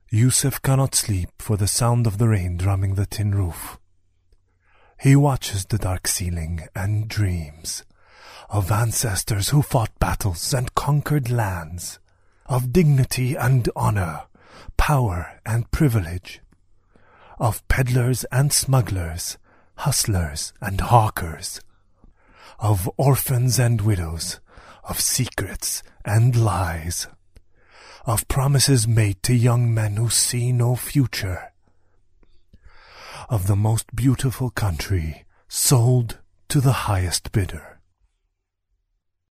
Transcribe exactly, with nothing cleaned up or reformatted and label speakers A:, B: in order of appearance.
A: Yusuf cannot sleep for the sound of the rain drumming the tin roof. He watches the dark ceiling and dreams of ancestors who fought battles and conquered lands, of dignity and honor, power and privilege, of peddlers and smugglers, hustlers and hawkers, of orphans and widows, of secrets and lies, of promises made to young men who see no future, of the most beautiful country sold to the highest bidder.